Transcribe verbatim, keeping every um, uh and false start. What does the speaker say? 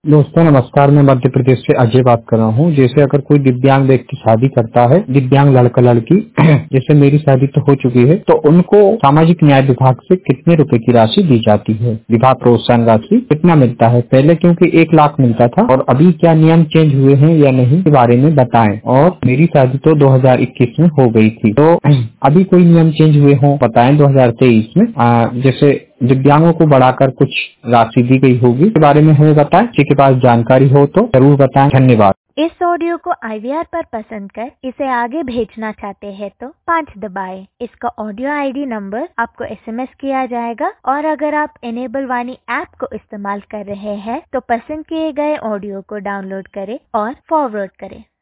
दोस्तों नमस्कार, मैं मध्य प्रदेश से अजय बात कर रहा हूँ। जैसे अगर कोई दिव्यांग व्यक्ति शादी करता है, दिव्यांग लड़का लड़की, जैसे मेरी शादी तो हो चुकी है, तो उनको सामाजिक न्याय विभाग से कितने रुपए की राशि दी जाती है? विवाह प्रोत्साहन राशि कितना मिलता है? पहले क्योंकि एक लाख मिलता था, और अभी क्या नियम चेंज हुए हैं या नहीं के बारे में बताएं। और मेरी शादी तो दो हजार इक्कीस में हो गई थी, तो अभी कोई नियम चेंज हुए हो बताएं दो हजार तेईस में। आ, जैसे दिव्यांगों को बढ़ाकर कुछ राशि दी गई होगी, के बारे में हमें बताएं। किसी के पास जानकारी हो तो जरूर बताएं। धन्यवाद। इस ऑडियो को आई वी आर पर पसंद कर इसे आगे भेजना चाहते हैं तो पाँच दबाएं। इसका ऑडियो आई डी नंबर आपको एस एम एस किया जाएगा, और अगर आप इनेबल वाणी ऐप को इस्तेमाल कर रहे हैं तो पसंद किए गए ऑडियो को डाउनलोड करें और फॉरवर्ड करें।